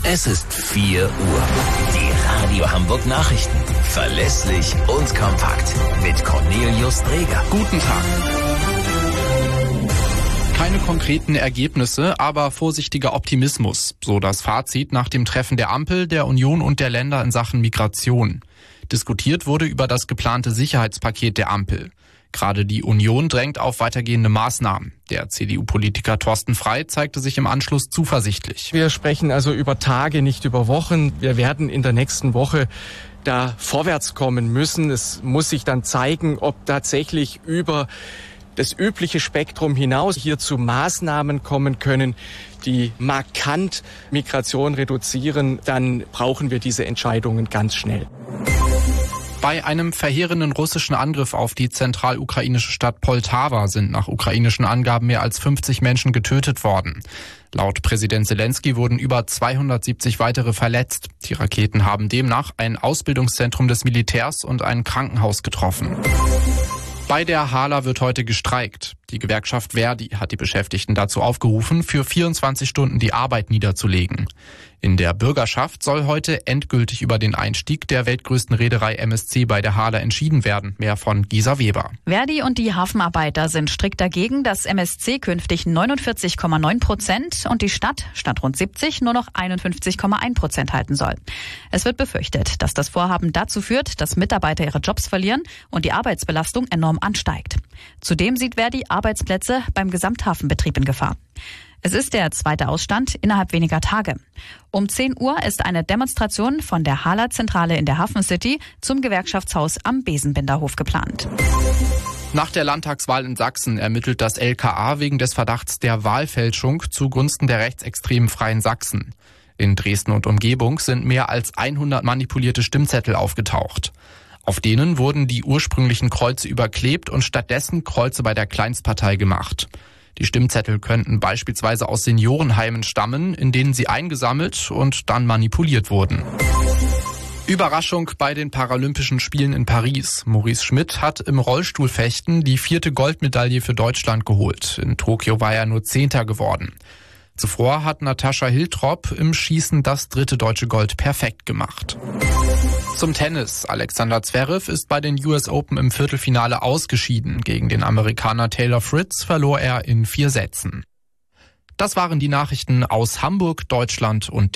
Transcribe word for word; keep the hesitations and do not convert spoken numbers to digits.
Es ist vier Uhr. Die Radio Hamburg Nachrichten. Verlässlich und kompakt. Mit Cornelius Dreger. Guten Tag. Keine konkreten Ergebnisse, aber vorsichtiger Optimismus. So das Fazit nach dem Treffen der Ampel, der Union und der Länder in Sachen Migration. Diskutiert wurde über das geplante Sicherheitspaket der Ampel. Gerade die Union drängt auf weitergehende Maßnahmen. Der C D U-Politiker Thorsten Frey zeigte sich im Anschluss zuversichtlich. Wir sprechen also über Tage, nicht über Wochen. Wir werden in der nächsten Woche da vorwärts kommen müssen. Es muss sich dann zeigen, ob tatsächlich über das übliche Spektrum hinaus hier zu Maßnahmen kommen können, die markant Migration reduzieren. Dann brauchen wir diese Entscheidungen ganz schnell. Bei einem verheerenden russischen Angriff auf die zentralukrainische Stadt Poltawa sind nach ukrainischen Angaben mehr als fünfzig Menschen getötet worden. Laut Präsident Zelensky wurden über zweihundertsiebzig weitere verletzt. Die Raketen haben demnach ein Ausbildungszentrum des Militärs und ein Krankenhaus getroffen. Bei der Hala wird heute gestreikt. Die Gewerkschaft Verdi hat die Beschäftigten dazu aufgerufen, für vierundzwanzig Stunden die Arbeit niederzulegen. In der Bürgerschaft soll heute endgültig über den Einstieg der weltgrößten Reederei M S C bei der Hala entschieden werden. Mehr von Gisa Weber. Verdi und die Hafenarbeiter sind strikt dagegen, dass M S C künftig neunundvierzig Komma neun Prozent und die Stadt statt rund siebzig nur noch einundfünfzig Komma eins Prozent halten soll. Es wird befürchtet, dass das Vorhaben dazu führt, dass Mitarbeiter ihre Jobs verlieren und die Arbeitsbelastung enorm ansteigt. Zudem sieht Verdi Arbeitsplätze beim Gesamthafenbetrieb in Gefahr. Es ist der zweite Ausstand innerhalb weniger Tage. Um zehn Uhr ist eine Demonstration von der Hala-Zentrale in der Hafen City zum Gewerkschaftshaus am Besenbinderhof geplant. Nach der Landtagswahl in Sachsen ermittelt das L K A wegen des Verdachts der Wahlfälschung zugunsten der rechtsextremen Freien Sachsen. In Dresden und Umgebung sind mehr als hundert manipulierte Stimmzettel aufgetaucht. Auf denen wurden die ursprünglichen Kreuze überklebt und stattdessen Kreuze bei der Kleinstpartei gemacht. Die Stimmzettel könnten beispielsweise aus Seniorenheimen stammen, in denen sie eingesammelt und dann manipuliert wurden. Überraschung bei den Paralympischen Spielen in Paris. Maurice Schmidt hat im Rollstuhlfechten die vierte Goldmedaille für Deutschland geholt. In Tokio war er nur Zehnter geworden. Zuvor hat Natascha Hiltrop im Schießen das dritte deutsche Gold perfekt gemacht. Zum Tennis. Alexander Zverev ist bei den U S Open im Viertelfinale ausgeschieden. Gegen den Amerikaner Taylor Fritz verlor er in vier Sätzen. Das waren die Nachrichten aus Hamburg, Deutschland und der